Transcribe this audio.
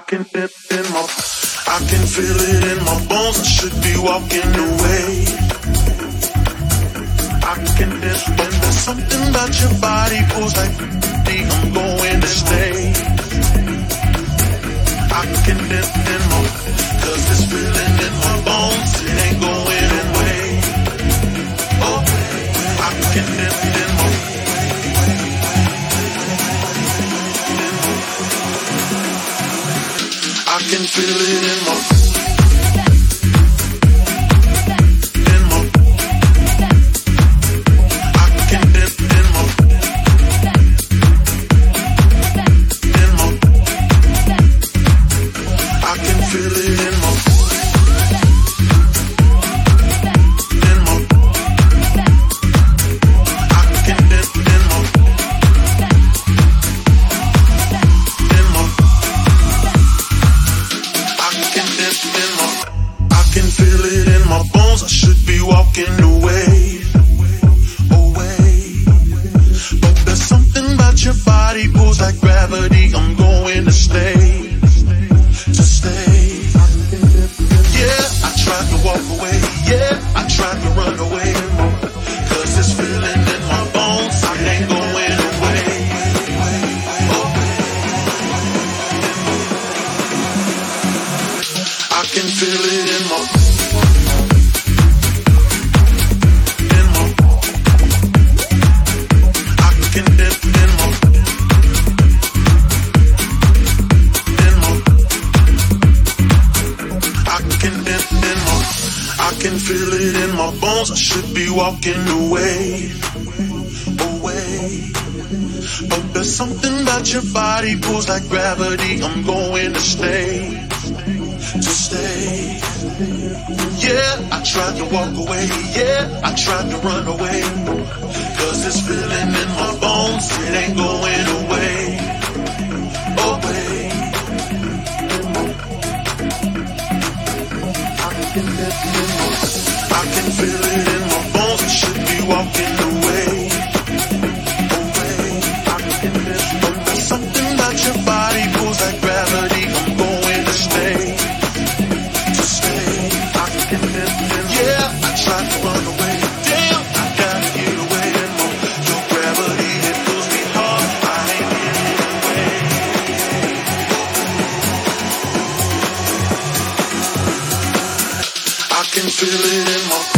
can it in my, I can feel it in my bones. I should be walking away. I can it, but there's something about your body pulls like I'm going to stay. I can it in my, 'cause this feeling in my bones, it ain't going away. Oh, I can it in my. I can feel it in my, in my, I can dip in my, in my, I can feel it in my, in my, I can dip in my, in my. I can feel it in my bones. I should be walking away, away. But there's something about your body pulls like gravity. I'm going to stay, to stay. Yeah, I tried to walk away. Yeah, I tried to run away. 'Cause this feeling in my bones, I ain't going away. I can feel it in my, in my, I can dip in my, in my, I can dip in my, I can feel it in my bones. I should be walking away, away. But there's something about your body pulls like gravity. I'm going to stay, to stay. Yeah, I tried to walk away. Yeah, I tried to run away. 'Cause this feeling in my bones, it ain't going away, away. I can feel it in my bones. I should be walking away, away. But there's something about your body pulls like gravity. I'm going to stay, to stay. Yeah, I tried to run away. Damn, I gotta get away. Your gravity, it pulls me hard. I ain't getting away. I can feel it in my